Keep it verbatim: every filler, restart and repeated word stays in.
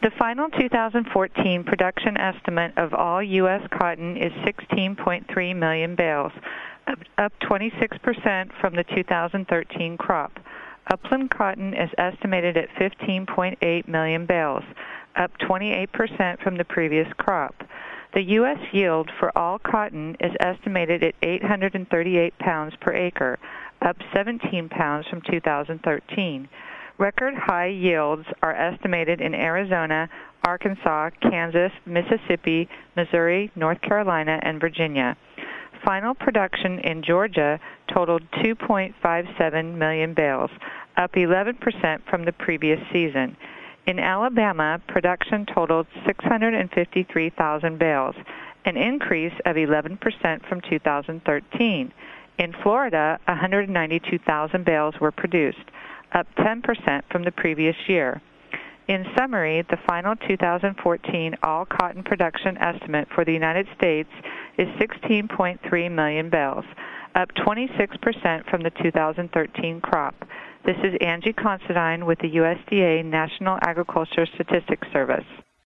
The final two thousand fourteen production estimate of all U S cotton is sixteen point three million bales, up, up twenty-six percent from the two thousand thirteen crop. Upland cotton is estimated at fifteen point eight million bales, up twenty-eight percent from the previous crop. The U S yield for all cotton is estimated at eight hundred thirty-eight pounds per acre, up seventeen pounds from two thousand thirteen. Record high yields are estimated in Arizona, Arkansas, Kansas, Mississippi, Missouri, North Carolina, and Virginia. Final production in Georgia totaled two point five seven million bales, up eleven percent from the previous season. In Alabama, production totaled six hundred fifty-three thousand bales, an increase of eleven percent from two thousand thirteen. In Florida, one hundred ninety-two thousand bales were produced, up ten percent from the previous year. In summary, the final two thousand fourteen all-cotton production estimate for the United States is sixteen point three million bales, up twenty-six percent from the two thousand thirteen crop. This is Angie Considine with the U S D A National Agriculture Statistics Service.